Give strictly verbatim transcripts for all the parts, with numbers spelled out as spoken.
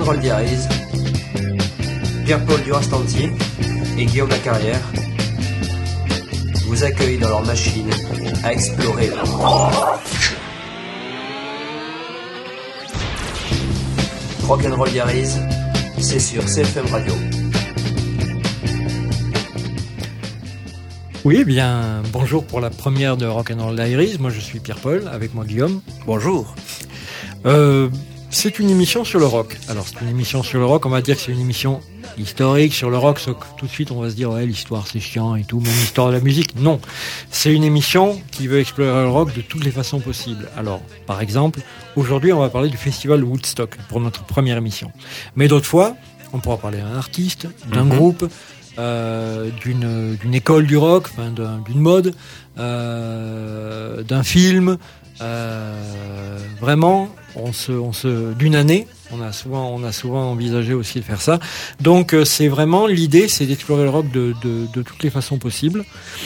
Rock'n'Roll Diaries, Pierre-Paul Durastanti et Guillaume Lacarrière vous accueillent dans leur machine à explorer le rock. Rock'n'Roll Diaries, c'est sur C F M Radio. Oui, eh bien, bonjour pour la première de Rock'n'Roll Diaries. Moi, je suis Pierre-Paul, avec moi Guillaume. Bonjour. Euh, c'est une émission sur le rock. Alors, c'est une émission sur le rock, on va dire que c'est une émission historique sur le rock. Tout de suite, on va se dire, ouais, l'histoire, c'est chiant et tout, même l'histoire de la musique. Non, c'est une émission qui veut explorer le rock de toutes les façons possibles. Alors, par exemple, aujourd'hui, on va parler du festival Woodstock pour notre première émission. Mais d'autres fois, on pourra parler d'un artiste, d'un mm-hmm. groupe, Euh, d'une, d'une école du rock, enfin, d'un, d'une mode, euh, d'un film, euh, vraiment, on se, on se, d'une année. On a souvent, on a souvent envisagé aussi de faire ça. Donc, euh, c'est vraiment l'idée, c'est d'explorer le rock de, de, de toutes les façons possibles.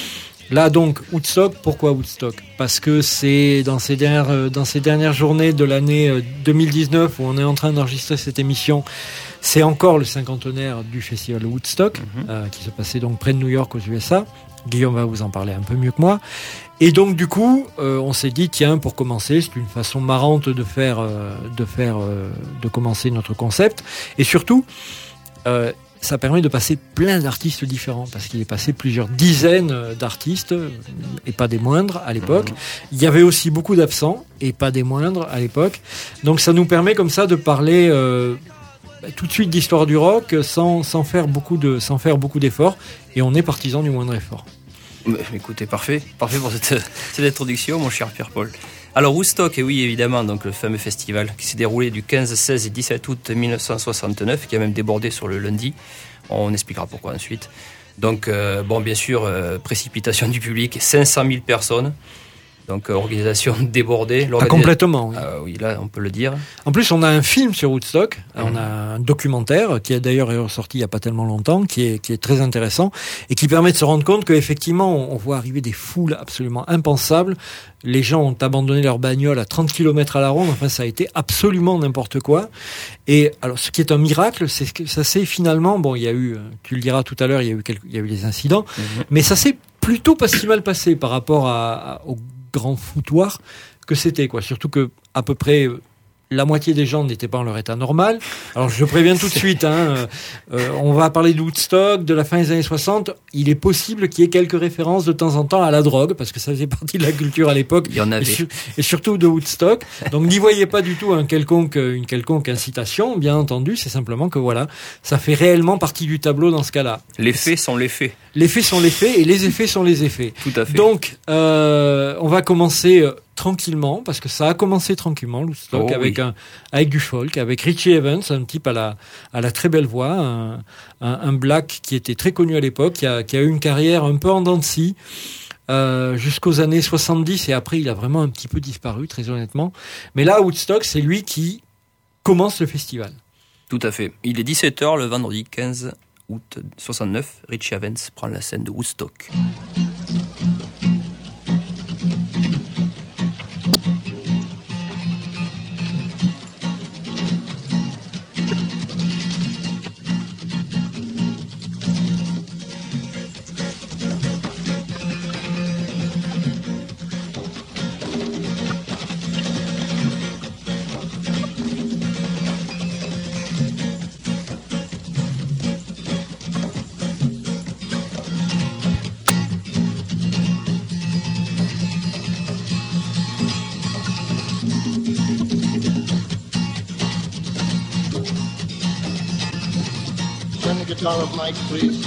Là, donc, Woodstock. Pourquoi Woodstock ? Parce que c'est dans ces dernières, dans ces dernières journées de l'année deux mille dix-neuf où on est en train d'enregistrer cette émission. C'est encore le cinquantenaire du festival Woodstock, mmh. euh, qui se passait donc près de New York aux U S A. Guillaume va vous en parler un peu mieux que moi. Et donc, du coup, euh, on s'est dit, tiens, pour commencer, c'est une façon marrante de faire, euh, de faire, euh, de commencer notre concept. Et surtout, euh, ça permet de passer plein d'artistes différents, parce qu'il est passé plusieurs dizaines d'artistes, et pas des moindres à l'époque. Mmh. Il y avait aussi beaucoup d'absents, et pas des moindres à l'époque. Donc, ça nous permet comme ça de parler euh, tout de suite d'histoire du rock sans, sans, faire beaucoup de, sans faire beaucoup d'efforts, et on est partisan du moindre effort. Écoutez, parfait, parfait pour cette, cette introduction, mon cher Pierre-Paul. Alors Woodstock, et oui évidemment, donc le fameux festival qui s'est déroulé du quinze, seize et dix-sept août mille neuf cent soixante-neuf, qui a même débordé sur le lundi. On expliquera pourquoi ensuite. Donc euh, bon, bien sûr, euh, précipitation du public, cinq cent mille personnes. Donc, euh, organisation débordée. Ah, complètement, oui. Euh, oui, là, on peut le dire. En plus, on a un film sur Woodstock. Mmh. On a un documentaire qui est d'ailleurs sorti il n'y a pas tellement longtemps, qui est, qui est très intéressant et qui permet de se rendre compte qu'effectivement, on, on voit arriver des foules absolument impensables. Les gens ont abandonné leur bagnole à trente kilomètres à la ronde. Enfin, ça a été absolument n'importe quoi. Et alors, ce qui est un miracle, c'est que ça s'est finalement, bon, il y a eu, tu le diras tout à l'heure, il y a eu quelques, il y a eu des incidents, mmh. mais ça s'est plutôt pas si mal passé par rapport à, à, au grand foutoir que c'était, quoi. Surtout que à peu près la moitié des gens n'étaient pas en leur état normal. Alors je préviens tout de suite, hein, euh, on va parler de Woodstock, de la fin des années soixante. Il est possible qu'il y ait quelques références de temps en temps à la drogue, parce que ça faisait partie de la culture à l'époque. Il y en avait. Et, su- et surtout de Woodstock. Donc n'y voyez pas du tout un quelconque, une quelconque incitation, bien entendu. C'est simplement que voilà, ça fait réellement partie du tableau dans ce cas-là. Les faits sont les faits. Les faits sont les faits et les effets sont les effets. Tout à fait. Donc, euh, on va commencer euh, tranquillement, parce que ça a commencé tranquillement, Woodstock, oh, avec, oui. un, avec du folk, avec Richie Evans, un type à la, à la très belle voix, un, un, un black qui était très connu à l'époque, qui a, qui a eu une carrière un peu en dents de scie, euh, jusqu'aux années soixante-dix, et après il a vraiment un petit peu disparu, très honnêtement. Mais là, Woodstock, c'est lui qui commence le festival. Tout à fait. Il est dix-sept heures le vendredi quinze août soixante-neuf, Richie Evans prend la scène de Woodstock. Guitar of Mike, please.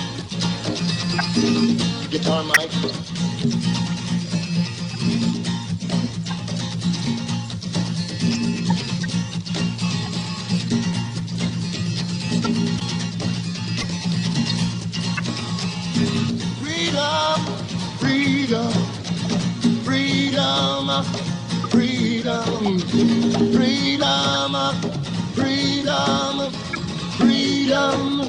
Guitar Mike. Freedom, freedom, freedom, freedom, freedom, freedom, freedom.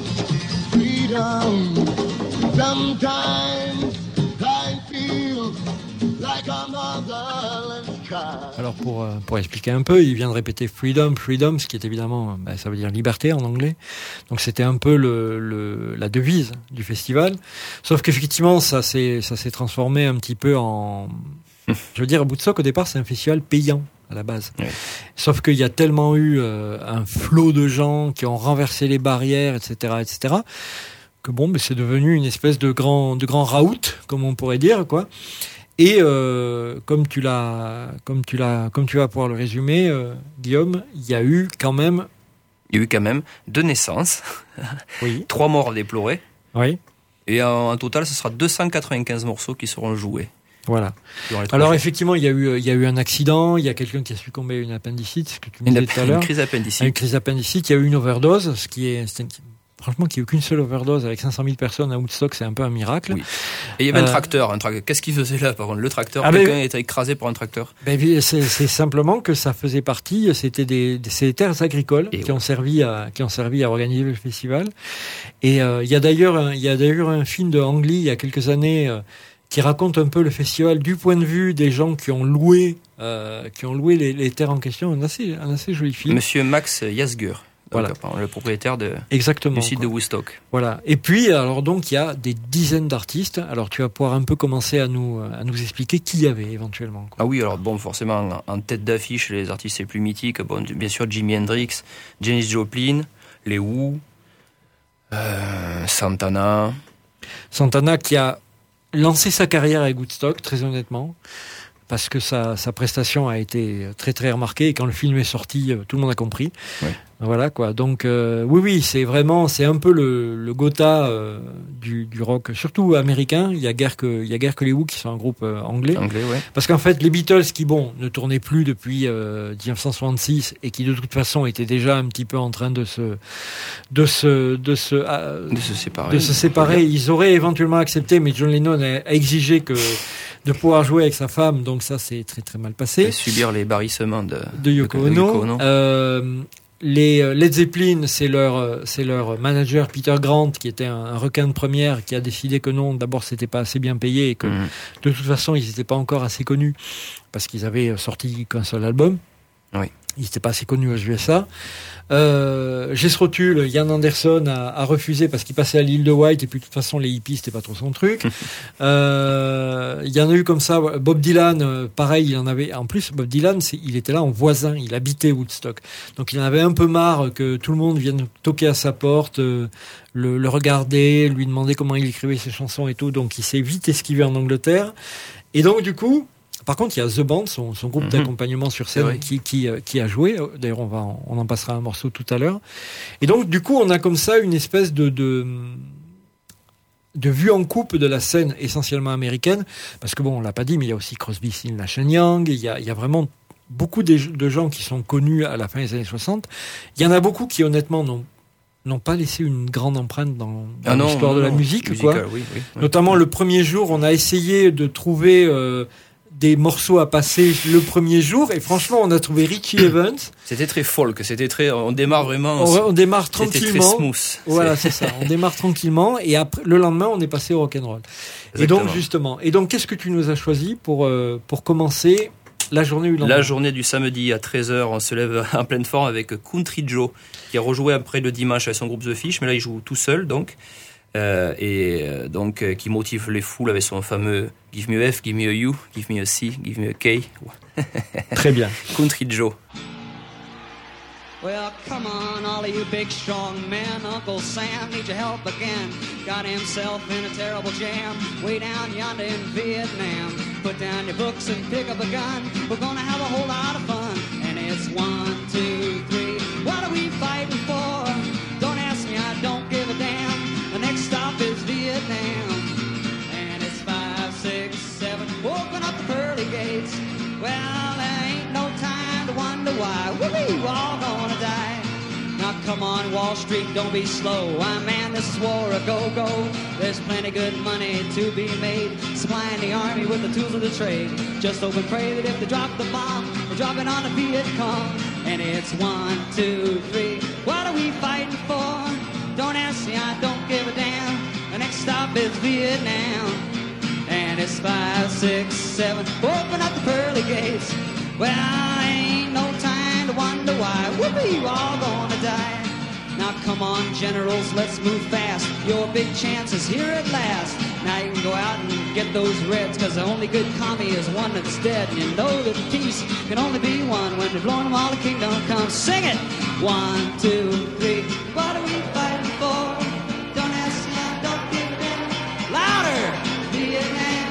Sometimes I feel like a motherless child. Alors pour euh, pour expliquer un peu, il vient de répéter freedom, freedom, ce qui est évidemment, ben, ça veut dire liberté en anglais. Donc c'était un peu le, le la devise du festival. Sauf qu'effectivement, ça s'est ça s'est transformé un petit peu en, je veux dire, Woodstock au départ, c'est un festival payant à la base. Oui. Sauf qu'il y a tellement eu euh, un flot de gens qui ont renversé les barrières, et cetera, et cetera, que bon, mais c'est devenu une espèce de grand de grand raout, comme on pourrait dire, quoi. Et euh, comme tu l'as, comme tu l'as, comme tu vas pouvoir le résumer, euh, Guillaume, il y a eu quand même, il y a eu quand même deux naissances, oui, trois morts déplorés, oui, et en, en total, ce sera deux cent quatre-vingt-quinze morceaux qui seront joués. Voilà. Alors effectivement, il y a eu, il y a eu un accident, il y a quelqu'un qui a succombé à une appendicite, ce que tu me disais tout à l'heure, une crise appendicite, une crise appendicite. Il y a eu une overdose, ce qui est, c'est une, franchement, qu'il n'y ait eu qu'une seule overdose avec cinq cent mille personnes à Woodstock, c'est un peu un miracle. Oui. Et il y avait euh, un tracteur, un tracteur. Qu'est-ce qu'il faisait là, par contre? Le tracteur, ah quelqu'un ben, était écrasé par un tracteur. Ben, c'est, c'est simplement que ça faisait partie, c'était des, des, c'est des terres agricoles et qui ouais. ont servi à, qui ont servi à organiser le festival. Et euh, il y a d'ailleurs, un, il y a d'ailleurs un film de Ang Lee il y a quelques années euh, qui raconte un peu le festival du point de vue des gens qui ont loué, euh, qui ont loué les, les terres en question. Un assez, un assez joli film. Monsieur Max Yasgur. Voilà. Donc, le propriétaire de, Exactement, du site quoi. de Woodstock. Voilà. Et puis, alors donc, il y a des dizaines d'artistes. Alors, tu vas pouvoir un peu commencer à nous, à nous expliquer qui il y avait éventuellement, quoi. Ah oui, alors bon, forcément, en tête d'affiche, les artistes les plus mythiques, bon, bien sûr, Jimi Hendrix, Janis Joplin, les Who, euh, Santana. Santana qui a lancé sa carrière avec Woodstock, très honnêtement, parce que sa, sa prestation a été très très remarquée et quand le film est sorti, tout le monde a compris. Oui. Voilà quoi. Donc euh, oui oui, c'est vraiment c'est un peu le, le Gotha euh, du, du rock, surtout américain. Il y a guère que il y a guère que les Who qui sont un groupe euh, anglais. Anglais, ouais. Parce qu'en fait les Beatles qui bon ne tournaient plus depuis euh, dix-neuf cent soixante-six et qui de toute façon étaient déjà un petit peu en train de se de se de se euh, de se séparer. De se séparer. Ils auraient éventuellement accepté, mais John Lennon a, a exigé que de pouvoir jouer avec sa femme. Donc ça c'est très très mal passé. Et subir les barrissements de de Yoko Ono. De Yoko Ono. Euh, Les Led Zeppelin, c'est leur c'est leur manager Peter Grant qui était un, un requin de première qui a décidé que non, d'abord c'était pas assez bien payé et que mmh. de toute façon ils n'étaient pas encore assez connus parce qu'ils avaient sorti qu'un seul album. Oui. Ils n'étaient pas assez connus aux U S A. Euh, Jethro Tull, Ian Anderson a, a refusé parce qu'il passait à l'île de White et puis de toute façon les hippies c'était pas trop son truc. euh, il y en a eu comme ça. Bob Dylan, pareil, il en avait. En plus, Bob Dylan, c'est, il était là en voisin, il habitait Woodstock, donc il en avait un peu marre que tout le monde vienne toquer à sa porte, euh, le, le regarder, lui demander comment il écrivait ses chansons et tout. Donc il s'est vite esquivé en Angleterre. Et donc du coup. Par contre, il y a The Band, son, son groupe mmh. d'accompagnement sur scène, qui, qui, qui a joué. D'ailleurs, on va, en, on en passera un morceau tout à l'heure. Et donc, du coup, on a comme ça une espèce de, de, de vue en coupe de la scène essentiellement américaine. Parce que bon, on l'a pas dit, mais il y a aussi Crosby, Stills, Nash and Young. Il y a, il y a vraiment beaucoup de, de gens qui sont connus à la fin des années soixante. Il y en a beaucoup qui, honnêtement, n'ont n'ont pas laissé une grande empreinte dans, dans ah non, l'histoire non, de la non, musique, musical, quoi. Oui, oui, oui. Notamment le premier jour, on a essayé de trouver euh, des morceaux à passer le premier jour et franchement on a trouvé Richie Evans. C'était très folk, c'était très, on démarre vraiment. On, on démarre tranquillement. C'était très smooth. Voilà, c'est, c'est ça. On démarre tranquillement et après le lendemain on est passé au rock'n'roll. Et donc justement, et donc qu'est-ce que tu nous as choisi pour euh, pour commencer la journée du lendemain? La journée du samedi à treize heures, on se lève en pleine forme avec Country Joe qui a rejoué après le dimanche avec son groupe The Fish, mais là il joue tout seul donc. Euh, et euh, donc euh, qui motive les foules avec son fameux Give me a F, give me a U, give me a C, give me a K. Très bien. Country Joe. Well, come on, all of you big strong men. Uncle Sam needs your help again. Got himself in a terrible jam way down yonder in Vietnam. Put down your books and pick up a gun. We're gonna have a whole lot of fun. And it's one, two, three. What are we fighting for? Don't ask me, I don't give a damn. The next stop is Vietnam. And it's five, six, seven. Open up the pearly gates. Well, there ain't no time to wonder why. Woo-hoo, we're all gonna die. Now come on, Wall Street, don't be slow. Why, man, this is war a go-go. There's plenty good money to be made, supplying the army with the tools of the trade. Just hope and pray that if they drop the bomb, they'll drop it on the Viet Cong. And it's one, two, three. What are we fighting for? Don't ask me, I don't give a damn. The next stop is Vietnam. And it's five, six, seven. Open up the pearly gates. Well, ain't no time to wonder why. Whoopee, we're all gonna die. Now come on, generals, let's move fast. Your big chance is here at last. Now you can go out and get those reds, cause the only good commie is one that's dead. And you know that peace can only be one when you're blowing them all the kingdom come. Sing it! One, two, three. What are we fighting for? Don't ask me, don't give a damn. Louder! Vietnam.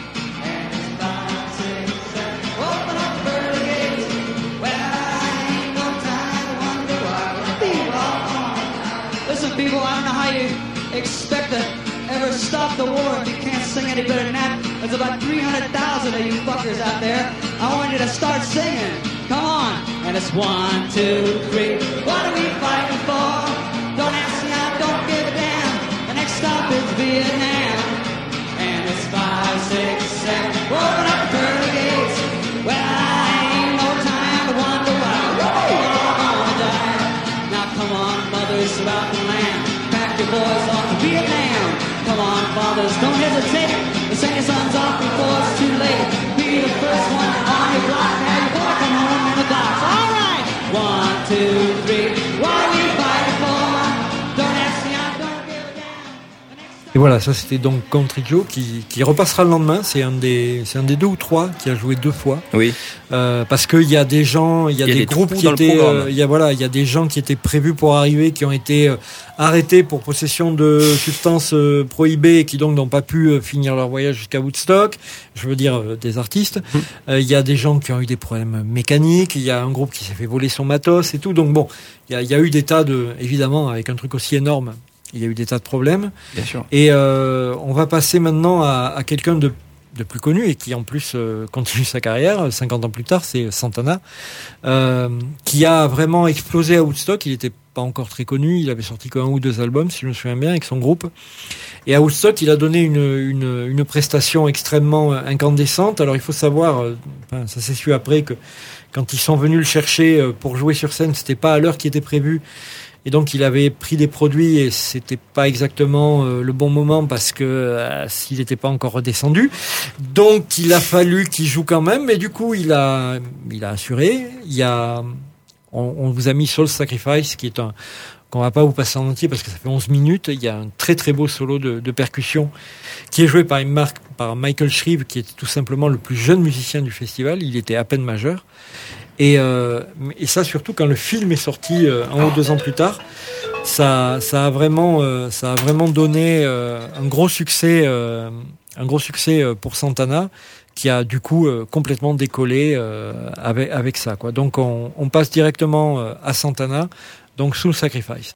And it's five, six, seven. Open up the pearly gates. Well, I ain't no time to wonder why. People all gone. Listen, people, I don't know how you expect to ever stop the war if you can't sing any better than that. There's about three hundred thousand of you fuckers out there. I want you to start singing. Come on. And it's one, two, three. What are we fighting for? Don't ask me, I don't give a damn. The next stop is Vietnam. And it's five, six, seven. Open up the pearly gates. Well, I ain't no time to wonder why. We're all gonna die. Now come on, mothers throughout the land. Pack your boys off to Vietnam. Come on, fathers, don't hesitate. Send your sons off before it's too late. Be the first one on your block. Have your boy come home in the box. All right. One, two, three. What are we fighting for? Don't ask me, I don't give a damn. Et voilà, ça c'était donc Country Joe qui, qui repassera le lendemain. C'est un des, c'est un des deux ou trois qui a joué deux fois. Oui. Euh, parce qu'il y a des gens, il y a, Il y a des des groupes trous qui dans le étaient, programme. euh, il y a voilà, il y a des gens qui étaient prévus pour arriver, qui ont été euh, arrêtés pour possession de substances euh, prohibées et qui donc n'ont pas pu euh, finir leur voyage jusqu'à Woodstock. Je veux dire euh, des artistes. Mmh. Euh, il y a des gens qui ont eu des problèmes mécaniques. Il y a un groupe qui s'est fait voler son matos et tout. Donc bon, il y a, il y a eu des tas de, évidemment, avec un truc aussi énorme, il y a eu des tas de problèmes. Bien sûr. Et euh, on va passer maintenant à, à quelqu'un de, de plus connu et qui en plus euh, continue sa carrière, cinquante ans plus tard, c'est Santana, euh, qui a vraiment explosé à Woodstock. Il n'était pas encore très connu, il avait sorti qu'un ou deux albums, si je me souviens bien, avec son groupe. Et à Woodstock, il a donné une, une, une prestation extrêmement incandescente. Alors il faut savoir, euh, enfin, ça s'est su après, que quand ils sont venus le chercher euh, pour jouer sur scène, c'était pas à l'heure qui était prévue. Et donc il avait pris des produits et c'était pas exactement euh, le bon moment parce que euh, s'il n'était pas encore redescendu. Donc il a fallu qu'il joue quand même. Et du coup il a il a assuré. Il y a on, on vous a mis Soul Sacrifice qui est un qu'on va pas vous passer en entier parce que ça fait onze minutes. Il y a un très très beau solo de, de percussion qui est joué par une marque par Michael Shreve qui est tout simplement le plus jeune musicien du festival. Il était à peine majeur. Et, euh, et ça surtout quand le film est sorti euh, un ou deux ans plus tard, ça, ça a vraiment, euh, ça a vraiment donné euh, un gros succès, euh, un gros succès pour Santana, qui a du coup euh, complètement décollé euh, avec avec ça, quoi. Donc on, on passe directement euh, à Santana, donc Soul Sacrifice.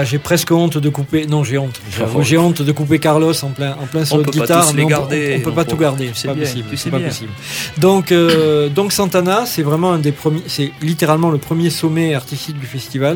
Voilà, j'ai presque honte de couper. Non, j'ai honte. J'ai, Oh. j'ai honte de couper Carlos en plein, en plein solo de peut pas guitare. tous mais les on, garder, on, on peut mon pas tout pauvre. garder. Tu C'est sais pas bien, possible. tu C'est sais pas bien. possible. Donc, euh, donc Santana, c'est vraiment un des premiers. C'est littéralement le premier sommet artistique du festival. Mhm.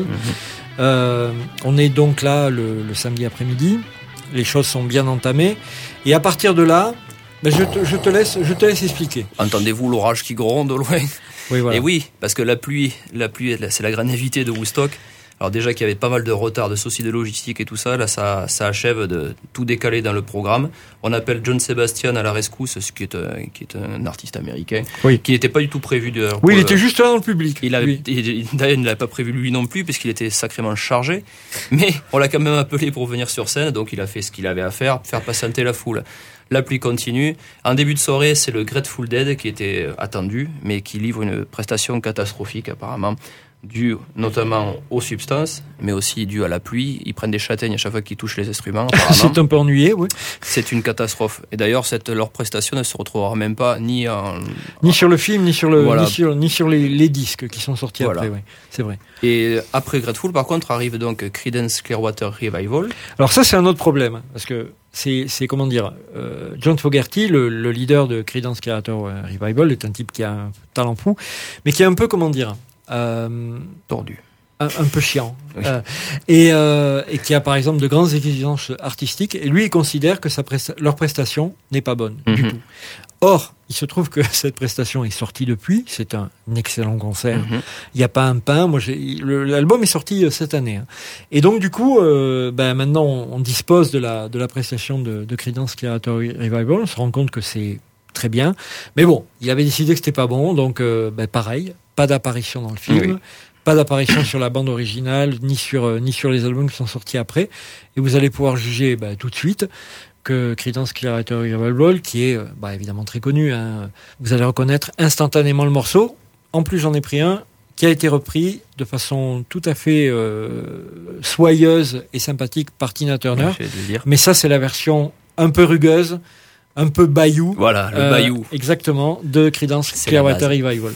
Euh, on est donc là le, le samedi après-midi. Les choses sont bien entamées. Et à partir de là, ben je, te, je, te laisse, je te laisse expliquer. Entendez-vous l'orage qui gronde au loin? Oui, voilà. Et oui, parce que la pluie, la pluie, c'est la grande invitée de Woodstock. Alors déjà qu'il y avait pas mal de retard, de soucis de logistique et tout ça, là ça, ça achève de tout décaler dans le programme. On appelle John Sebastian à la rescousse, ce qui est un, qui est un artiste américain, Oui. qui n'était pas du tout prévu de. Oui, il était juste là dans le public. Il avait, Oui. il- d'ailleurs, il ne l'avait pas prévu lui non plus, puisqu'il était sacrément chargé. Mais on l'a quand même appelé pour venir sur scène, donc il a fait ce qu'il avait à faire, faire patienter la foule. La pluie continue. En début de soirée, c'est le Grateful Dead qui était attendu, mais qui livre une prestation catastrophique apparemment, due notamment aux substances, mais aussi due à la pluie. Ils prennent des châtaignes à chaque fois qu'ils touchent les instruments. Apparemment. C'est un peu ennuyé, oui. C'est une catastrophe. Et d'ailleurs, cette, leur prestation ne se retrouvera même pas ni en... Ni sur le film, ni sur, le, Voilà. ni sur, ni sur les, les disques qui sont sortis Voilà. après, oui. C'est vrai. Et après Grateful, par contre, arrive donc Creedence Clearwater Revival. Alors ça, c'est un autre problème, parce que c'est, c'est comment dire, euh, John Fogerty, le, le leader de Creedence Clearwater Revival, est un type qui a un talent fou, mais qui est un peu, comment dire, euh, Tordu. un, un peu chiant, Oui. euh, et, euh, et qui a par exemple de grandes exigences artistiques, et lui, il considère que sa presta- leur prestation n'est pas bonne du Mhm. tout. Or, il se trouve que cette prestation est sortie depuis, c'est un excellent concert. Mhm. Il n'y a pas un pain. Moi, j'ai, le- l'album est sorti euh, cette année, hein. Et donc du coup, euh, ben maintenant, on, on dispose de la de la prestation de, de Creedence Clearwater Revival. On se rend compte que c'est très bien, mais bon, il avait décidé que c'était pas bon, donc euh, ben pareil, pas d'apparition dans le film. Oui. Pas d'apparition sur la bande originale, ni sur, euh, ni sur les albums qui sont sortis après. Et vous allez pouvoir juger bah, tout de suite que Creedence Clearwater Revival, qui est euh, bah, évidemment très connu, hein, vous allez reconnaître instantanément le morceau. En plus, j'en ai pris un qui a été repris de façon tout à fait euh, soyeuse et sympathique par Tina Turner. Ouais, j'allais te le dire. Mais ça, c'est la version un peu rugueuse, un peu bayou. Voilà, le euh, bayou. Exactement, de Creedence C'est la Clearwater base. Revival.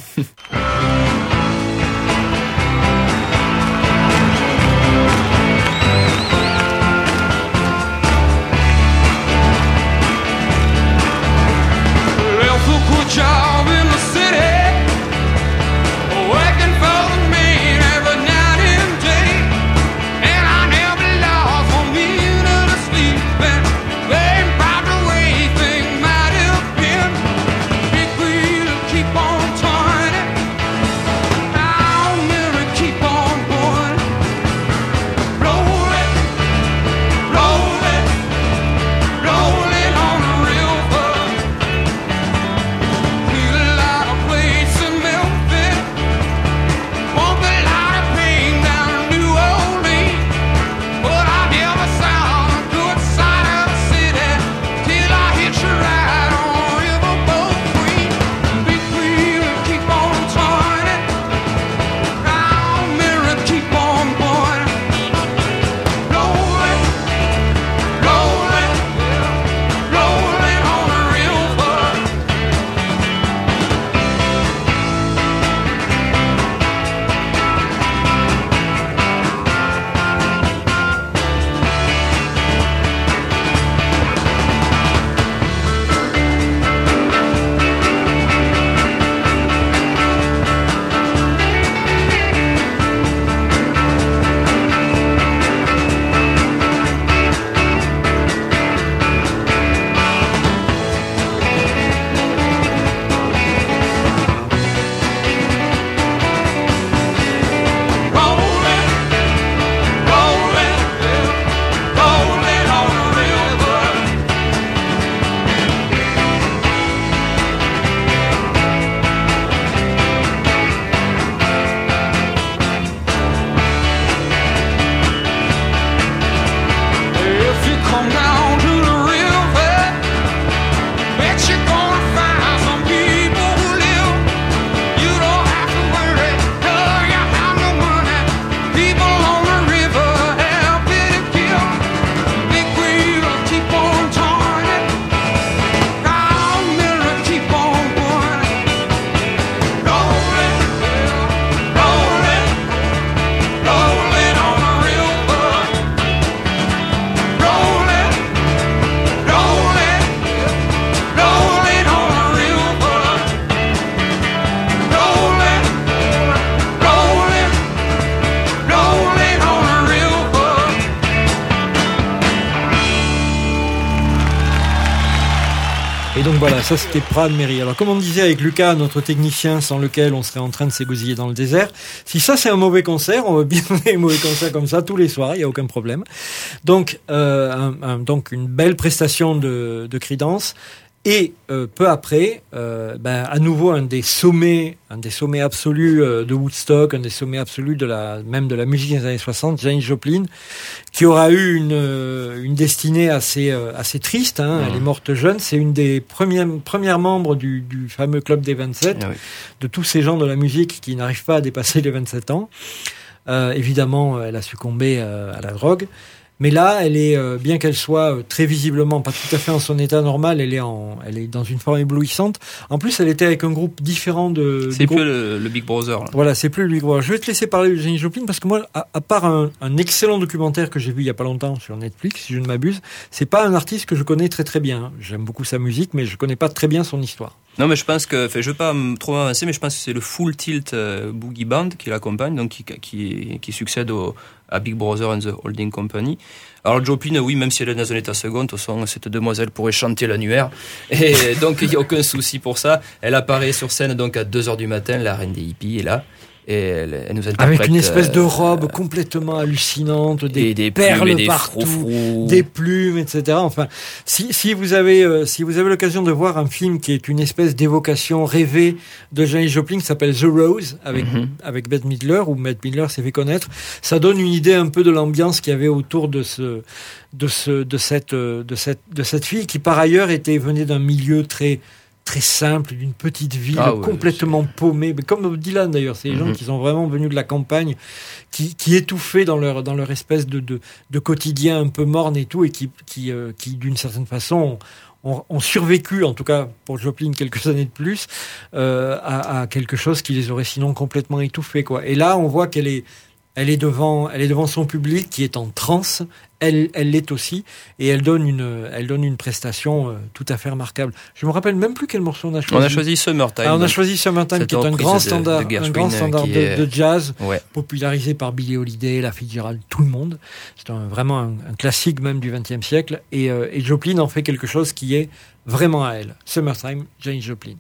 Left a good job in the city, working for the man every night and day. And I never lost one minute of sleep. And they about the way things might have been. Big wheel keep on turning. Voilà, ça c'était Prade Mairie. Alors comme on disait avec Lucas, notre technicien sans lequel on serait en train de s'égosiller dans le désert, si ça c'est un mauvais concert, on veut bien des mauvais concerts comme ça tous les soirs, il n'y a aucun problème. Donc, euh, un, un, donc une belle prestation de, de Creedence. Et euh, peu après, euh, ben, à nouveau un des sommets, un des sommets absolus euh, de Woodstock, un des sommets absolus de la même de la musique des années soixante, Janis Joplin, qui aura eu une euh, une destinée assez euh, assez triste. Hein, mmh. Elle est morte jeune. C'est une des premières premières membres du, du fameux club des vingt-sept, ah oui. de tous ces gens de la musique qui n'arrivent pas à dépasser les vingt-sept ans. Euh, évidemment, elle a succombé euh, à la drogue. Mais là, elle est, euh, bien qu'elle soit euh, très visiblement pas tout à fait en son état normal, elle est en, elle est dans une forme éblouissante. En plus, elle était avec un groupe différent de. C'est plus le, le Big Brother. Là. Voilà, c'est plus le Big Brother. Je vais te laisser parler de Janis Joplin parce que moi, à, à part un, un excellent documentaire que j'ai vu il y a pas longtemps sur Netflix, si je ne m'abuse, c'est pas un artiste que je connais très très bien. J'aime beaucoup sa musique, mais je connais pas très bien son histoire. Non, mais je pense que, enfin, je veux pas trop avancer, mais je pense que c'est le Full Tilt euh, Boogie Band qui l'accompagne, donc qui, qui, qui succède au, à Big Brother and the Holding Company. Alors Joplin, oui, même si elle est dans un état second, de toute façon, cette demoiselle pourrait chanter l'annuaire, et donc il n'y a aucun souci pour ça. Elle apparaît sur scène donc à deux heures du matin, la reine des hippies est là. Et elle, elle nous interprète avec une espèce euh, de robe complètement hallucinante, des, des perles plumes, des partout, froufrous. des plumes, et cetera. Enfin, si, si vous avez, euh, si vous avez l'occasion de voir un film qui est une espèce d'évocation rêvée de Janis Joplin, qui s'appelle The Rose, avec mm-hmm. avec Bette Midler, où Bette Midler s'est fait connaître, ça donne une idée un peu de l'ambiance qu'il y avait autour de ce, de ce, de cette, de cette, de cette fille qui par ailleurs était venait d'un milieu très très simple, d'une petite ville ah ouais, complètement paumée, mais comme Dylan d'ailleurs, c'est les mm-hmm. gens qui sont vraiment venus de la campagne, qui, qui étouffaient dans leur, dans leur espèce de, de, de quotidien un peu morne et tout, et qui, qui, euh, qui d'une certaine façon, ont, ont survécu, en tout cas pour Joplin quelques années de plus, euh, à, à quelque chose qui les aurait sinon complètement étouffés, quoi. Et là, on voit qu'elle est, elle est devant, elle est devant son public qui est en transe. Elle, elle l'est aussi, et elle donne une, elle donne une prestation euh, tout à fait remarquable. Je me rappelle même plus quel morceau on a choisi. On a choisi Summertime. Ah, on a choisi Summertime, qui est un grand standard, de, de un grand standard de, est... de jazz, ouais. popularisé par Billie Holiday, La Fitzgerald, tout le monde. C'est un, vraiment un, un classique même du vingtième siècle, et, euh, et Joplin en fait quelque chose qui est vraiment à elle. Summertime, Janis Joplin.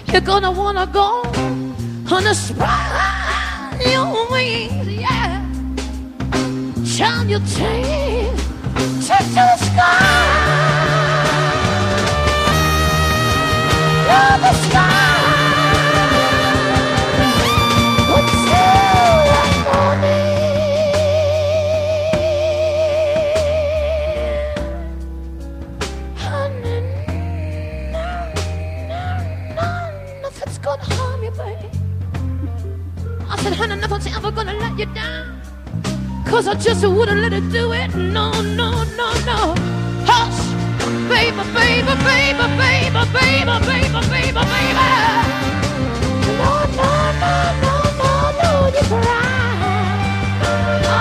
You're gonna wanna go on a spread your wings, yeah. Shine your tail to the sky. Love the sky. Honey, nothing's ever gonna let you down, 'cause I just wouldn't let it do it. No, no, no, no. Hush, baby, baby, baby, baby, baby, baby, baby, baby. No, no, no, no, no, no, you cry. Oh,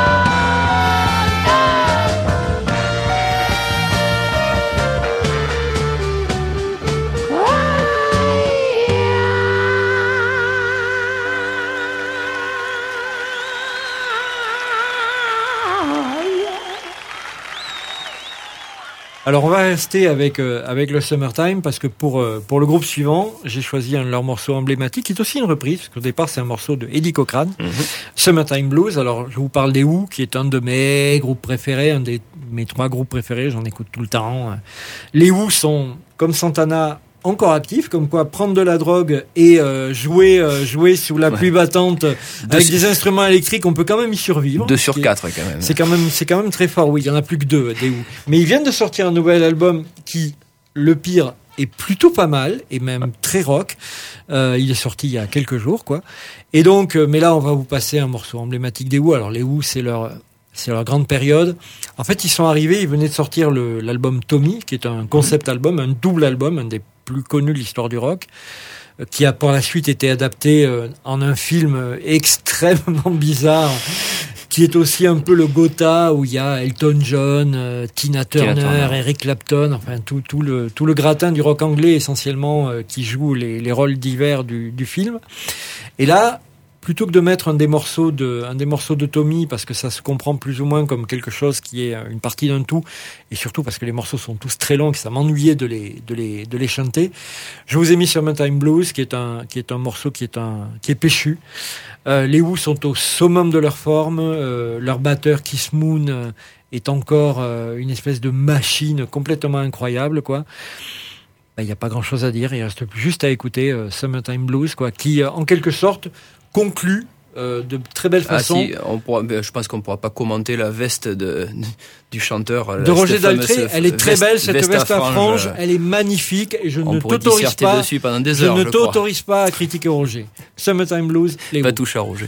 Alors on va rester avec euh, avec le Summertime parce que pour euh, pour le groupe suivant, j'ai choisi un de leurs morceaux emblématiques qui est aussi une reprise parce qu'au départ c'est un morceau de Eddie Cochran, mm-hmm. Summertime Blues. Alors je vous parle des Who qui est un de mes groupes préférés, un des mes trois groupes préférés, j'en écoute tout le temps. Les Who sont comme Santana encore actifs, comme quoi prendre de la drogue et euh, jouer euh, jouer sous la pluie battante avec des instruments électriques, on peut quand même y survivre. Deux sur quatre quand même. C'est quand même c'est quand même très fort. Oui, il y en a plus que deux des Who. Mais ils viennent de sortir un nouvel album qui, le pire, est plutôt pas mal et même très rock. Euh, il est sorti il y a quelques jours, quoi. Et donc, euh, mais là, on va vous passer un morceau emblématique des Who. Alors les Who, c'est leur c'est leur grande période. En fait, ils sont arrivés, ils venaient de sortir le, l'album Tommy, qui est un concept album, un double album, un des plus connu de l'histoire du rock, qui a par la suite été adapté en un film extrêmement bizarre, qui est aussi un peu le Gotha, où il y a Elton John, euh, Tina Turner, Tina Turner, Eric Clapton, enfin tout, tout, le, tout le gratin du rock anglais essentiellement, euh, qui joue les, les rôles divers du, du film. Et là, plutôt que de mettre un des morceaux de, un des morceaux de Tommy, parce que ça se comprend plus ou moins comme quelque chose qui est une partie d'un tout, et surtout parce que les morceaux sont tous très longs, et que ça m'ennuyait de les, de les, de les chanter. Je vous ai mis Summertime Blues, qui est un, qui est un morceau qui est un, qui est péchu. Euh, les Who sont au summum de leur forme, euh, leur batteur Keith Moon euh, est encore euh, une espèce de machine complètement incroyable, quoi. Il n'y a pas grand chose à dire, il reste juste à écouter euh, Summertime Blues, quoi, qui euh, en quelque sorte conclut euh, de très belle façon. Ah si, on pourra, je pense qu'on ne pourra pas commenter la veste de, du chanteur. De Roger Daltrey, elle est très veste, belle, cette veste, veste à franges, frange, elle est magnifique, et je on ne t'autorise pas, dessus pendant des je heures, ne je t'autorise pas à critiquer Roger. Summertime Blues, les pas toucher à Roger.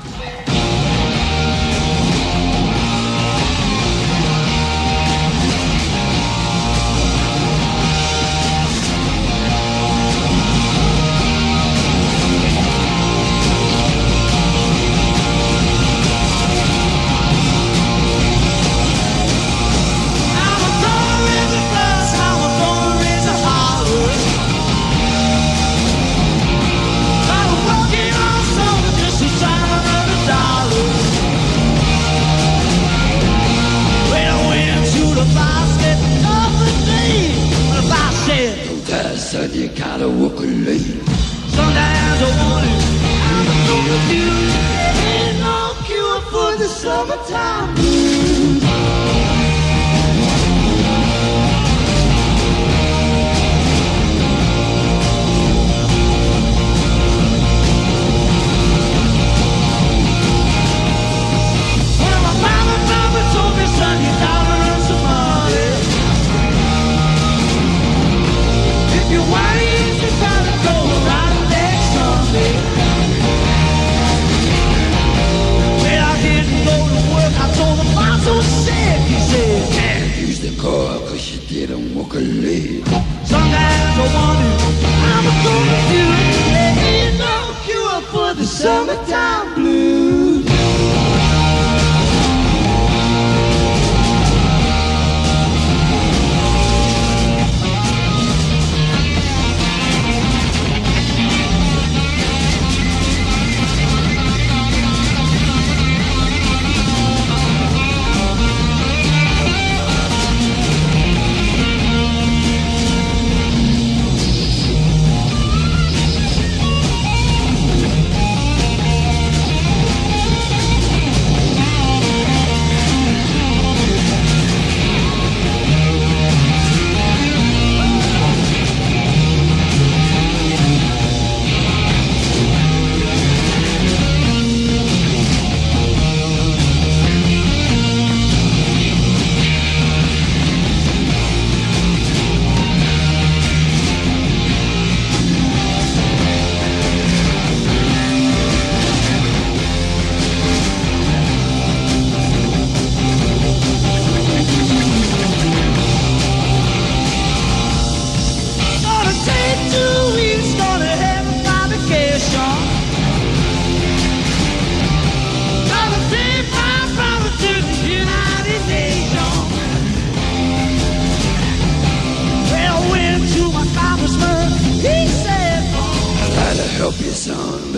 Son, you gotta walk alone. Sometimes I wonder how I'm gonna do. Ain't no cure for the summertime blues. Well, my mama, mama told me, son, you gotta earn some money. If you want it, you gotta go right next Sunday. Well, I didn't go to work. I told him I'm so sick. He said, Can't use the car cause you didn't walk a leg. sometimes I wonder how I'm gonna do it. There ain't no cure for the summertime blues.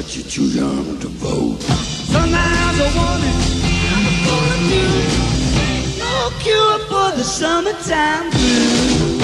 but you're too young to vote. Sometimes I wonder how I'm gonna do. No cure for the summertime blues.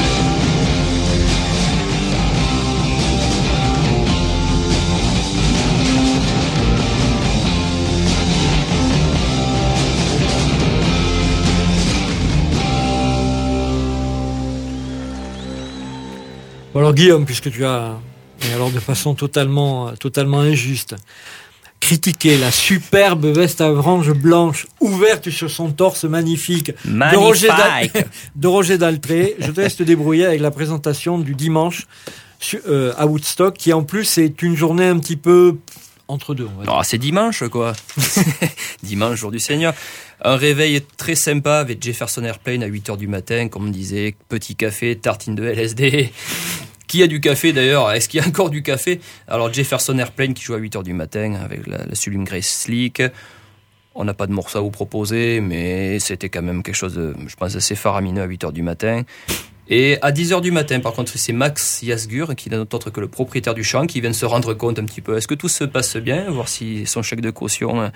Bon alors Guillaume, puisque tu as, et alors de façon totalement, totalement injuste, critiqué la superbe veste à franges blanches ouverte sur son torse magnifique de Roger, Dal- de Roger Daltrey, je te laisse te débrouiller avec la présentation du dimanche su- euh, à Woodstock, qui en plus est une journée un petit peu entre deux. On va dire. Oh, c'est dimanche, quoi. Dimanche, jour du Seigneur. Un réveil très sympa avec Jefferson Airplane à huit heures du matin, comme on disait, petit café, tartine de L S D. Qui a du café d'ailleurs? Est-ce qu'il y a encore du café? Alors Jefferson Airplane qui joue à huit heures du matin avec la, la sublime Grace Slick. On n'a pas de morceau à vous proposer, mais c'était quand même quelque chose de, je pense, assez faramineux à huit heures du matin. Et à dix heures du matin, par contre, c'est Max Yasgur, qui n'est autre que le propriétaire du champ, qui vient de se rendre compte un petit peu. Est-ce que tout se passe bien? Voir si son chèque de caution...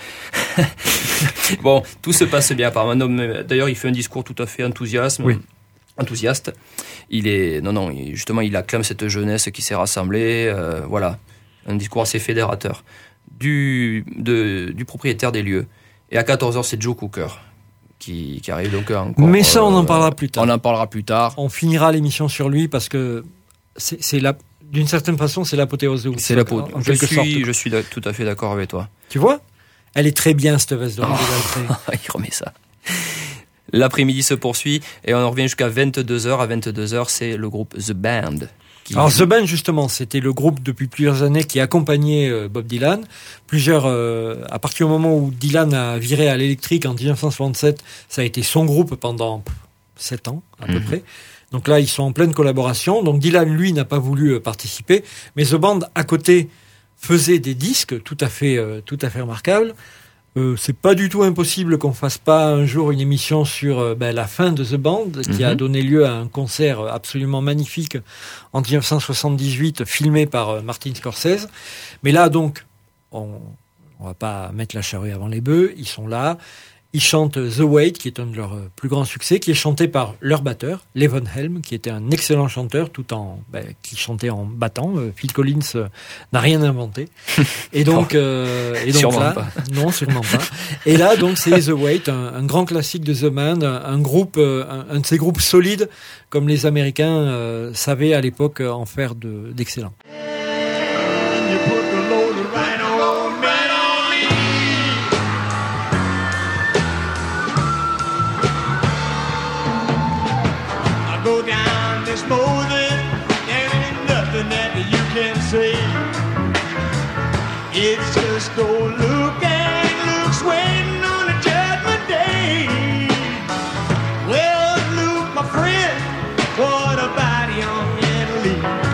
Bon, tout se passe bien, apparemment. D'ailleurs, il fait un discours tout à fait enthousiaste. Oui. Enthousiaste. Il est... Non, non, justement, il acclame cette jeunesse qui s'est rassemblée. Euh, voilà. Un discours assez fédérateur. Du, de, du propriétaire des lieux. Et à quatorze heures, c'est Joe Cooker. Qui, qui arrive donc encore. Mais ça, on en euh, parlera plus tard. On en parlera plus tard. On finira l'émission sur lui parce que c'est, c'est la, d'une certaine façon, c'est l'apothéose de Woodstock. C'est la peau. En, en je, quelque suis, sorte. je suis tout à fait d'accord avec toi. Tu vois? Elle est très bien, cette veste de Roger Daltrey. Il remet ça. L'après-midi se poursuit et on revient jusqu'à vingt-deux heures. À vingt-deux heures, c'est le groupe The Band. Qui... Alors The Band, justement, c'était le groupe depuis plusieurs années qui accompagnait euh, Bob Dylan. Plusieurs, euh, à partir du moment où Dylan a viré à l'électrique en dix-neuf cent soixante-sept, ça a été son groupe pendant sept ans à peu Mm-hmm. près. Donc là, ils sont en pleine collaboration. Donc Dylan, lui, n'a pas voulu euh, participer, mais The Band à côté faisait des disques tout à fait, euh, tout à fait remarquables. Euh, c'est pas du tout impossible qu'on fasse pas un jour une émission sur euh, ben, la fin de The Band, qui Mm-hmm. a donné lieu à un concert absolument magnifique en dix-neuf cent soixante-dix-huit, filmé par euh, Martin Scorsese. Mais là, donc, on, on va pas mettre la charrue avant les bœufs. Ils sont là. Ils chantent The Wait, qui est un de leurs euh, plus grands succès, qui est chanté par leur batteur, Levon Helm, qui était un excellent chanteur, tout en, ben, qui chantait en battant. Euh, Phil Collins euh, n'a rien inventé. Et donc, euh, et donc Sûrement là, pas. non, sûrement pas. Et là, donc, c'est The Wait, un, un grand classique de The Band, un, un groupe, euh, un, un de ces groupes solides, comme les Américains euh, savaient à l'époque en faire de, d'excellents. And you put the load right on, right on me. I go down this Moses, there ain't nothing that you can say. It's just old Luke and Luke's waiting on the judgment day. Well, Luke, my friend, what about young Italy?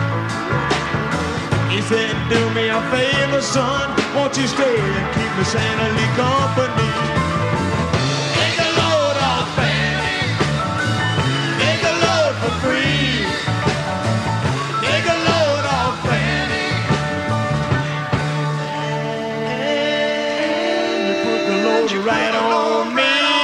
He said, do me a favor, son, won't you stay and keep me Santa Lee company? Take a load off, Fanny. Take a load for free. Take a load off, Fanny. And you put the load right on me.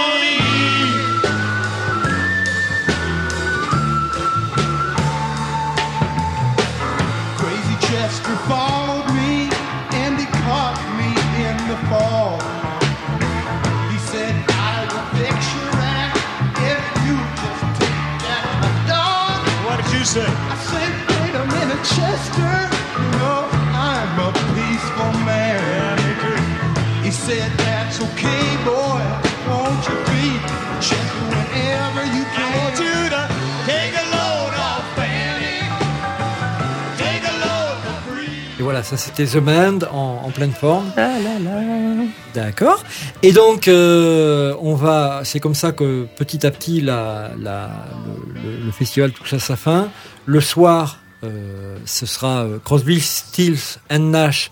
Crazy Chester followed me and he caught me in the fall. He said, I will fix your act if you just take that dog. What did you say? I said, wait a minute, Chester. You know, I'm a peaceful man. Yeah, me too. He said, that's okay, boy. Won't you be Chester whenever you I can? want you to take a load off, Fanny. Take a load for free. Et voilà, ça c'était The Band en, en pleine forme. D'accord. Et donc, euh, on va. C'est comme ça que petit à petit, la, la, le, le, le festival touche à sa fin. Le soir, euh, ce sera euh, Crosby, Stills and Nash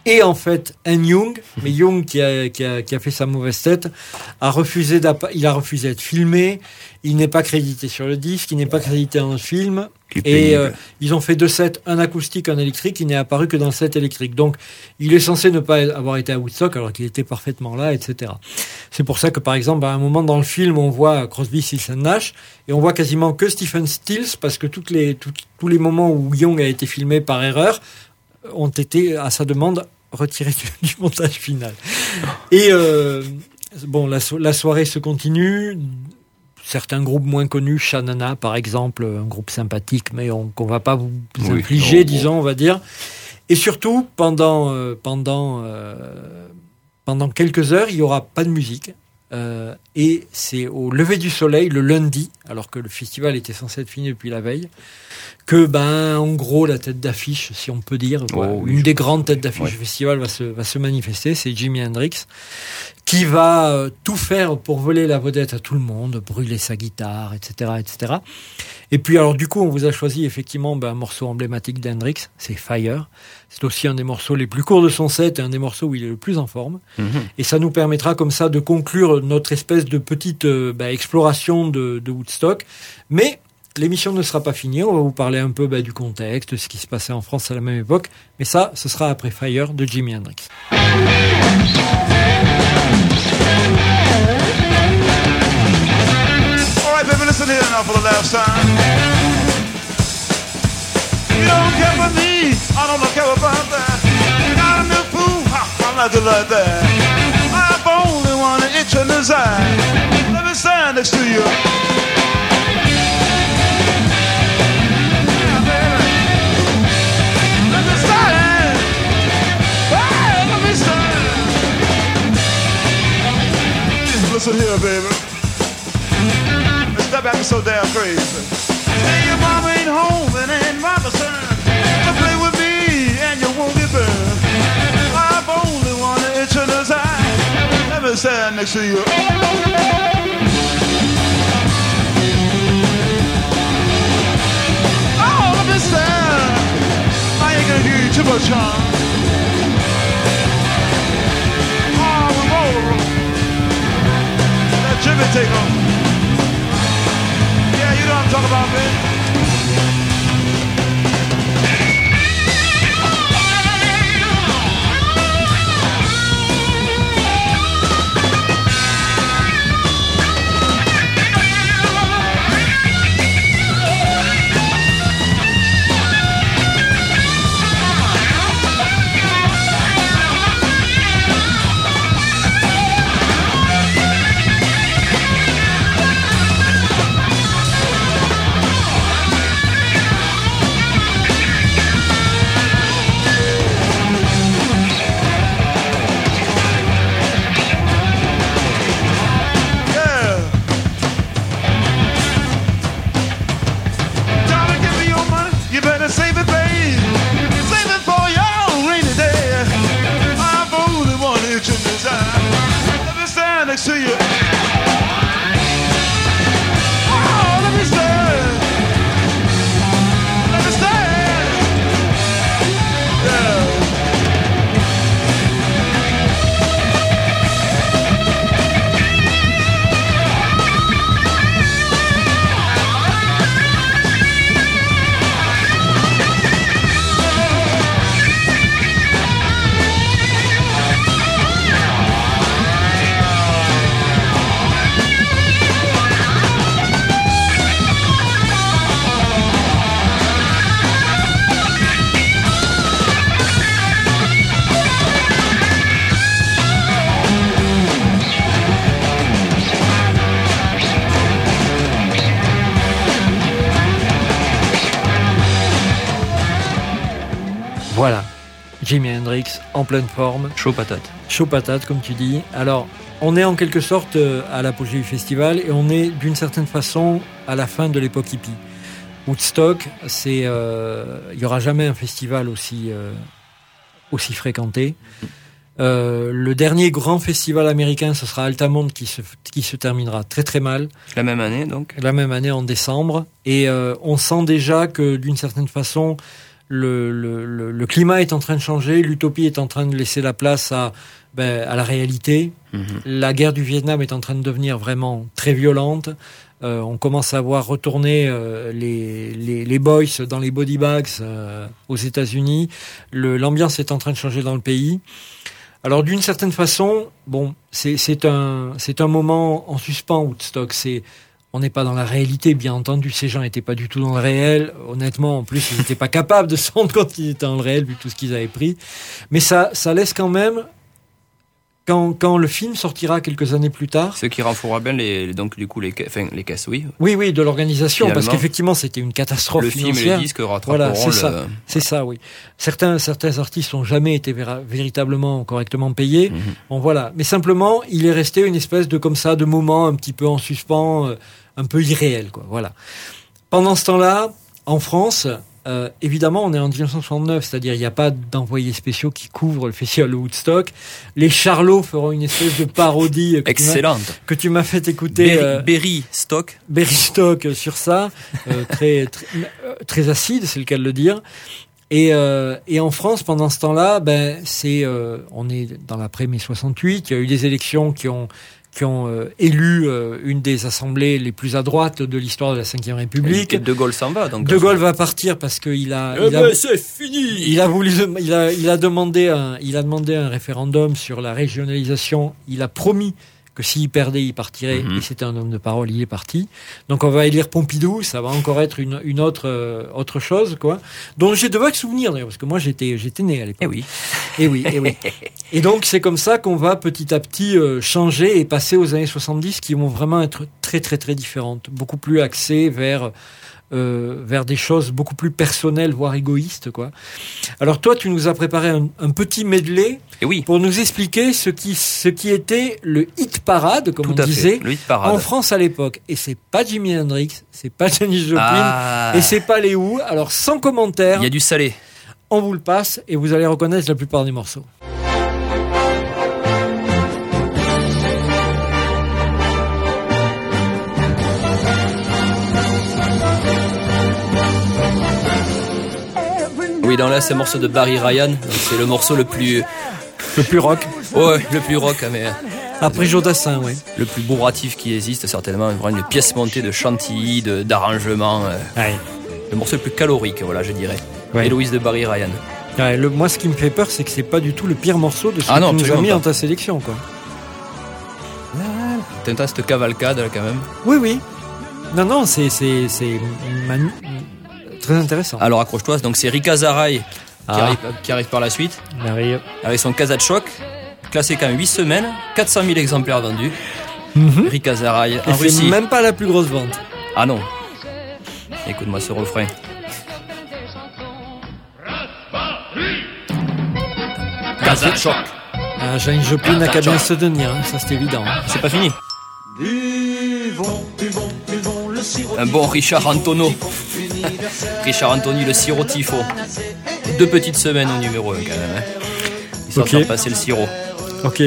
et en fait un Young, mais Young qui a, qui a, qui a fait sa mauvaise tête, a refusé d'appa- il a refusé d'être filmé, il n'est pas crédité sur le disque, il n'est pas crédité dans le film, et euh, ils ont fait deux sets, un acoustique, un électrique, il n'est apparu que dans le set électrique. Donc il est censé ne pas avoir été à Woodstock alors qu'il était parfaitement là, et cetera. C'est pour ça que par exemple, à un moment dans le film, on voit Crosby, Stills and Nash, et on voit quasiment que Stephen Stills, parce que toutes les, tout, tous les moments où Young a été filmé par erreur ont été, à sa demande, retirés du, du montage final. Et euh, bon, la, so- la soirée se continue. Certains groupes moins connus, Shanana par exemple, un groupe sympathique, mais on, qu'on va pas vous Oui, infliger, non, disons, on va dire. Et surtout, pendant, euh, pendant, euh, pendant quelques heures, il y aura pas de musique. Euh, et c'est au lever du soleil, le lundi, alors que le festival était censé être fini depuis la veille, que, ben, en gros, la tête d'affiche, si on peut dire, quoi, Oh, oui, une je- des grandes têtes d'affiche Ouais. du festival va se, va se manifester, c'est Jimi Hendrix, qui va euh, tout faire pour voler la vedette à tout le monde, brûler sa guitare, et cetera, et cetera. Et puis, alors, du coup, on vous a choisi effectivement ben, un morceau emblématique d'Hendrix, c'est Fire. C'est aussi un des morceaux les plus courts de son set et un des morceaux où il est le plus en forme. Mhm. Et ça nous permettra comme ça de conclure notre espèce de petite euh, bah, exploration de, de Woodstock. Mais l'émission ne sera pas finie. On va vous parler un peu bah, du contexte, ce qui se passait en France à la même époque. Mais ça, ce sera après Fire de Jimi Hendrix. All right, baby, listen here now for the last time. You don't care for me, I don't care about that. Got a new fool, ha, I'm not good like that. I've only one itch in his eye. Let me stand next to you. Yeah, baby. Let me stand. Hey, let me stand. Listen here, baby. Stop acting so damn crazy. Say your mama ain't home and ain't mama son. To play with me and you won't get burned. I've only one itch in his eye. Let me stand next to you. Oh, let me stand. I ain't gonna give you too much time. Oh, we're over. Let Jimmy take off. Yeah, you know what I'm talking about, man. next to you. Oh, let me stand. Let me stand. Yeah. Voilà, Jimi Hendrix en pleine forme. Chaud patate. Chaud patate, comme tu dis. Alors, on est en quelque sorte à l'apogée du festival et on est d'une certaine façon à la fin de l'époque hippie. Woodstock, c'est, euh, il y aura jamais un festival aussi euh, aussi fréquenté. Euh, le dernier grand festival américain, ce sera Altamont qui se qui se terminera très très mal. La même année, donc. La même année en décembre, et euh, on sent déjà que d'une certaine façon, le, le, le, le climat est en train de changer, l'utopie est en train de laisser la place à, ben, à la réalité. Mmh. La guerre du Vietnam est en train de devenir vraiment très violente. Euh, on commence à voir retourner euh, les, les, les boys dans les body bags euh, aux États-Unis. Le, l'ambiance est en train de changer dans le pays. Alors d'une certaine façon, bon, c'est, c'est un, c'est un moment en suspens, Woodstock. C'est, on n'est pas dans la réalité, bien entendu. Ces gens n'étaient pas du tout dans le réel. Honnêtement, en plus, ils n'étaient pas capables de se rendre compte qu'ils étaient dans le réel vu tout ce qu'ils avaient pris. Mais ça, ça laisse quand même. Quand, quand le film sortira quelques années plus tard. Ce qui renforcera bien les, donc, du coup, les, enfin, les caisses, oui. Oui, oui, de l'organisation, finalement, parce qu'effectivement, c'était une catastrophe le financière. Le film et le disque rattraperont voilà, c'est le... ça, c'est ça, oui. Certains, certains artistes n'ont jamais été véra- véritablement correctement payés. Mm-hmm. Bon, voilà. Mais simplement, il est resté une espèce de, comme ça, de moment un petit peu en suspens, euh, un peu irréel, quoi. Voilà. Pendant ce temps-là, en France, Euh, évidemment, on est en dix-neuf cent soixante-neuf, c'est-à-dire il n'y a pas d'envoyés spéciaux qui couvrent le festival de Woodstock. Les Charlots feront une espèce de parodie que excellente tu m'as, que tu m'as fait écouter. Berry, euh, Berry Stock. Berry Stock sur ça, euh, très, très très acide, c'est le cas de le dire. Et, euh, et en France, pendant ce temps-là, ben c'est, euh, on est dans l'après-mai soixante-huit. Il y a eu des élections qui ont qui ont euh, élu euh, une des assemblées les plus à droite de l'histoire de la cinquième République. Et De Gaulle s'en va, donc. De Gaulle va partir parce qu'il a, eh il a, ben c'est fini. Il a voulu, il a, il a demandé un, il a demandé un référendum sur la régionalisation. Il a promis que s'il perdait, il partirait. Mm-hmm. Et c'était un homme de parole, il est parti. Donc on va élire Pompidou, ça va encore être une, une autre, euh, autre chose, quoi. Dont j'ai de vagues souvenirs, d'ailleurs, parce que moi j'étais, j'étais né à l'époque. Eh oui. Et oui, et oui. Et donc c'est comme ça qu'on va petit à petit euh, changer et passer aux années soixante-dix qui vont vraiment être très très très différentes, beaucoup plus axées vers euh, vers des choses beaucoup plus personnelles, voire égoïstes, quoi. Alors toi, tu nous as préparé un, un petit medley et oui. pour nous expliquer ce qui ce qui était le hit parade, comme Tout on à disait, fait. Le hit parade. en France à l'époque. Et c'est pas Jimi Hendrix, c'est pas Janis Joplin, ah. et c'est pas les Who. Alors sans commentaire. Il y a du salé. On vous le passe et vous allez reconnaître la plupart des morceaux. Oui, dans là, c'est un morceau de Barry Ryan. Donc c'est le morceau le plus... Le plus rock. Ouais, le plus rock, mais... Après Jodassin, oui. Le plus bourratif qui existe, certainement. Vraiment une pièce montée de chantilly, de, d'arrangement. Euh, ouais. Le morceau le plus calorique, voilà, je dirais. Ouais. Héloïse de Barry Ryan. Ouais, le, moi, ce qui me fait peur, c'est que c'est pas du tout le pire morceau de ce ah que non, tu nous as mis pas. dans ta sélection, quoi. T'entends cette cavalcade, là, quand même. Oui, oui. Non, non, c'est, c'est, c'est manu... très intéressant. Alors, accroche-toi. Donc, c'est Rika Zaraï ah. qui, arrive, qui arrive par la suite. Arrive. Avec son Kazachok, classé qu'en huit semaines, quatre cent mille exemplaires vendus. Mm-hmm. Rika Zaraï en Et Russie. c'est même pas la plus grosse vente. Ah non. Écoute-moi ce refrain. Kazachok. Ah, Janis Joplin n'a qu'à bien se tenir, hein. Ça c'est évident. Hein. C'est pas fini. Buvons, buvons, buvons le sirop. Un bon Richard Antonio. Richard Anthony, le sirop tifo. Deux petites semaines au numéro un quand même. Hein. Ils sont okay. en train de passer le sirop. Ok.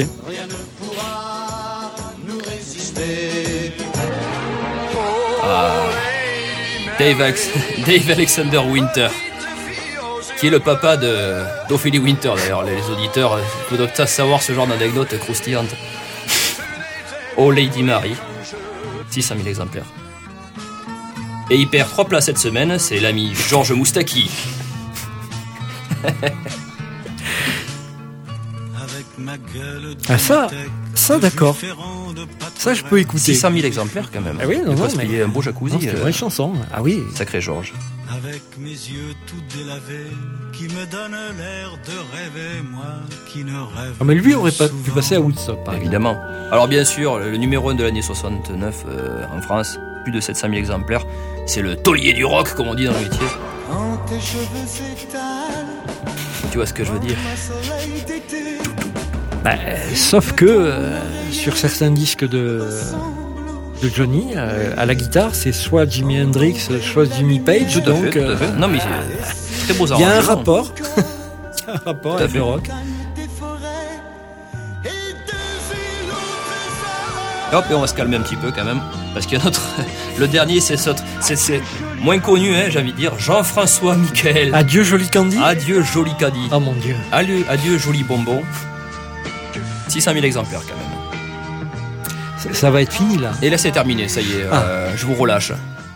Ah. Dave, Alex... Dave Alexander Winter, qui est le papa de d'Ophélie Winter d'ailleurs. Les auditeurs doivent savoir ce genre d'anecdote croustillante. Oh Lady Mary, six cent mille exemplaires. Et il perd trois places cette semaine, c'est l'ami Georges Moustaki. Ah ça, ça d'accord. Ça je peux écouter. six cent mille exemplaires quand même. Ah oui, non, non, mais... payer un beau jacuzzi. Non, c'est une vraie euh... chanson. Ah oui. Sacré Georges. Avec mes yeux tout délavés, qui me donne l'air de rêver, moi qui ne rêve. Ah mais lui aurait pas pu passer à Woodstock, par évidemment. exemple. Alors bien sûr, le numéro un de l'année soixante-neuf euh, en France, plus de sept cent mille exemplaires. C'est le taulier du rock, comme on dit dans le métier. Quand tes cheveux s'étalent, tu vois ce que je veux dire? Bah, sauf que euh, sur certains disques de de Johnny, euh, à la guitare, c'est soit Jimi Hendrix, soit Jimmy Page. Tout à donc, fait, tout à fait. Non mais c'est très beau. Il y a un rapport. un rapport avec le rock. Hop, et on va se calmer un petit peu quand même, parce qu'il y a notre... Le dernier, c'est, ce... c'est, c'est moins connu, hein, j'ai envie de dire, Jean-François Michael. Adieu joli candy. Adieu joli caddie. Oh mon Dieu. Adieu, adieu joli bonbon. six cent mille exemplaires quand même. Ça, ça va être fini là. Et là c'est terminé, ça y est, ah. euh, je vous relâche.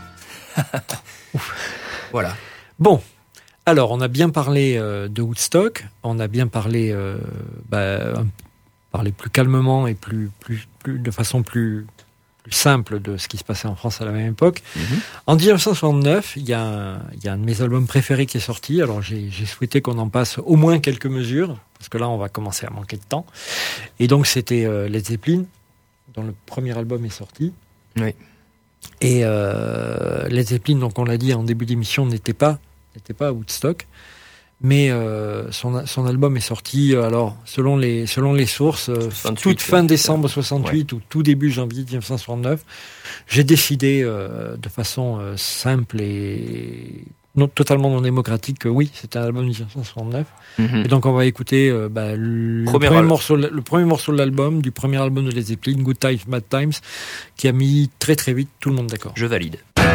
Voilà. Bon, alors on a bien parlé euh, de Woodstock, on a bien parlé, euh, bah, parlé plus calmement et plus, plus, plus de façon plus, plus simple de ce qui se passait en France à la même époque. Mm-hmm. En dix-neuf cent soixante-neuf, il y, y a un de mes albums préférés qui est sorti, alors j'ai, j'ai souhaité qu'on en passe au moins quelques mesures, parce que là on va commencer à manquer de temps. Et donc c'était euh, Led Zeppelin, dont le premier album est sorti. Oui. Et euh, Led Zeppelin, donc on l'a dit en début d'émission, n'était pas, n'était pas à Woodstock, mais euh, son, son album est sorti, alors selon les, selon les sources, soixante-huit, toute fin décembre soixante-huit, ouais, ou tout début janvier dix-neuf cent soixante-neuf. J'ai décidé euh, de façon euh, simple et non, totalement non démocratique que oui, c'était un album de dix-neuf cent soixante-neuf. Mm-hmm. Et donc on va écouter euh, bah, le, premier premier morceau, le premier morceau de l'album, du premier album de Led Zeppelin, Good Times, Bad Times, qui a mis très très vite tout le monde d'accord. Je valide.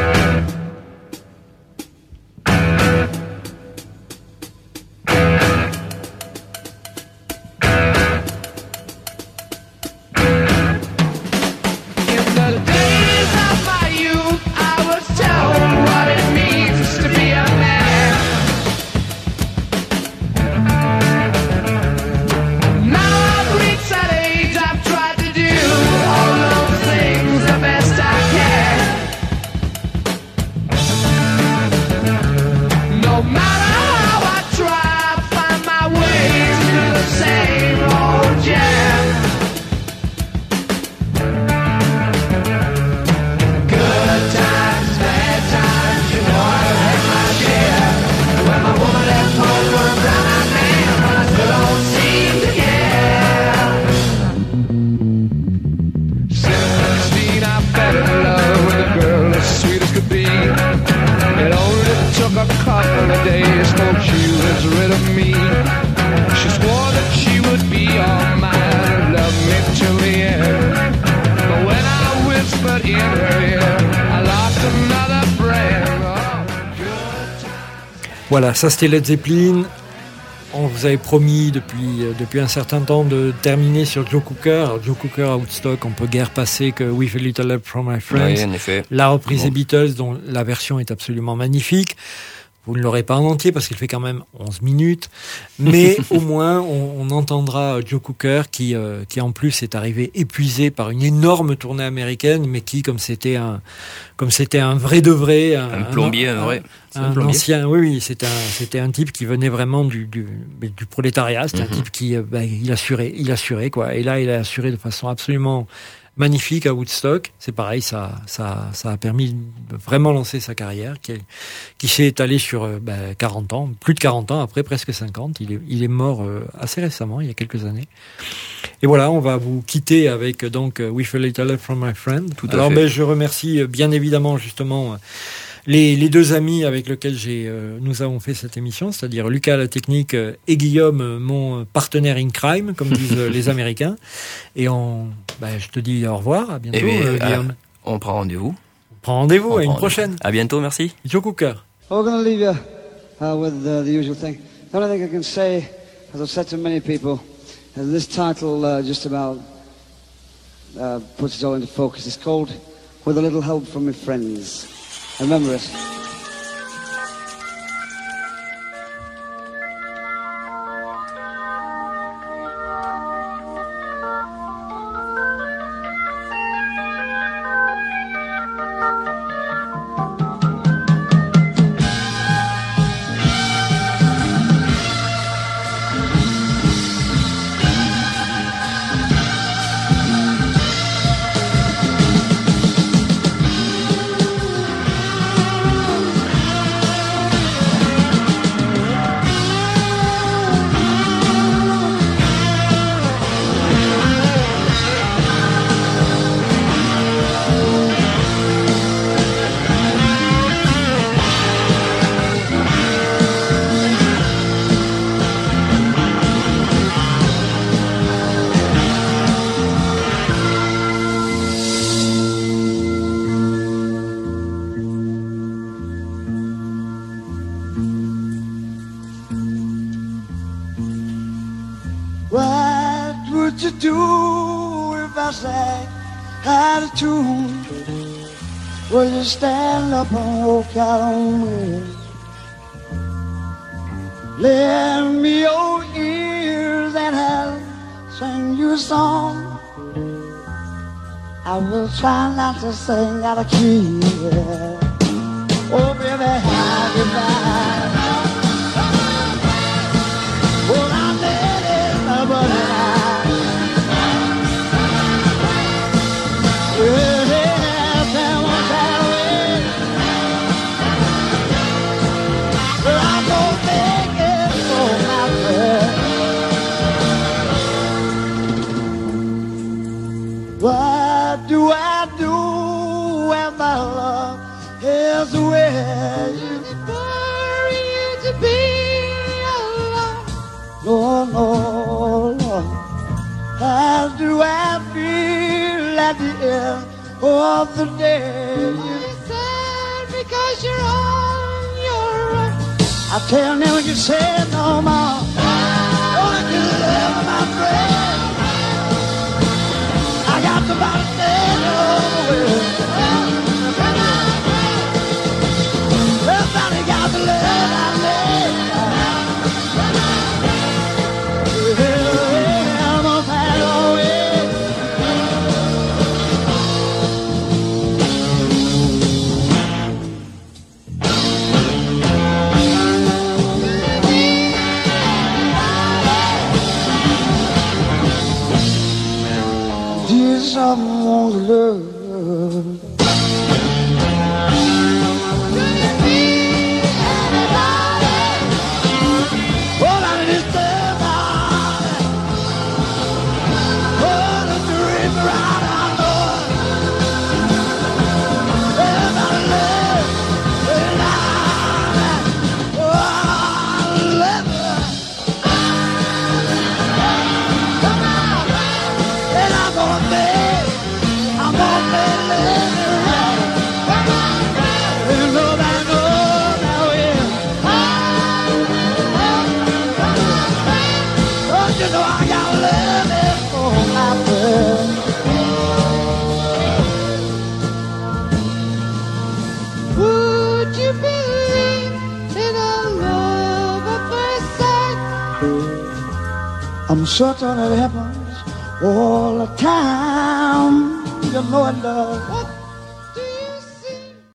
Voilà, ça c'était Led Zeppelin. On vous avait promis depuis, euh, depuis un certain temps de terminer sur Joe Cooker. Alors, Joe Cooker à Woodstock, on peut guère passer que With a Little Help from My Friends. Oui, en effet. La reprise bon. des Beatles, dont la version est absolument magnifique. Vous ne l'aurez pas en entier parce qu'il fait quand même onze minutes. Mais au moins, on, on entendra Joe Cooker qui, euh, qui en plus est arrivé épuisé par une énorme tournée américaine, mais qui, comme c'était un, comme c'était un vrai de vrai, un, un plombier, un, un vrai, un, un, un ancien, oui, oui, c'était un, c'était un type qui venait vraiment du, du, du prolétariat. C'était mm-hmm. un type qui, bah, il assurait, il assurait quoi. Et là, il a assuré de façon absolument magnifique à Woodstock. C'est pareil, ça, ça, ça a permis de vraiment lancer sa carrière, qui, est, qui s'est étalée sur bah, quarante ans, plus de quarante ans, après presque cinquante. Il est, il est mort euh, assez récemment, il y a quelques années. Et voilà, on va vous quitter avec donc With a Little Help from My Friend. Tout à Alors, fait. Ben, je remercie bien évidemment justement les, les deux amis avec lesquels j'ai, euh, nous avons fait cette émission, c'est-à-dire Lucas à la technique euh, et Guillaume, euh, mon partenaire in crime, comme disent les Américains. Et on, ben, je te dis au revoir, à bientôt, bien, euh, Guillaume. Euh, on prend rendez-vous. On prend rendez-vous, on à une rendez-vous. prochaine. À bientôt, merci. Joe Cooker. Well, we're going to leave you uh, with uh, the usual thing. The only thing I can say, as I've said to many people, is this title uh, just about uh, puts it all into focus. It's called With a Little Help from My Friends. Remember it. what's that attitude? Will you stand up and walk out on me? Lend me your ears and I'll sing you a song. I will try not to sing out of key. Oh, baby, how goodbye. Well, I let it, but I. Well, yes, that one that way. But I don't make it for my friend. What do I do when my love is where you for you to be alive? Lord, Lord, Lord, how do I feel at the end of the day? You're sad because you're on your own. I tell them you say no more. Oh, you love my friend. I got somebody saying no way. Somebody got the love I need. Yeah, I'm on that away. Dear someone's love. You know I got love it for my friend. Would you believe in a love at first sight? I'm certain it happens all the time. You know it does.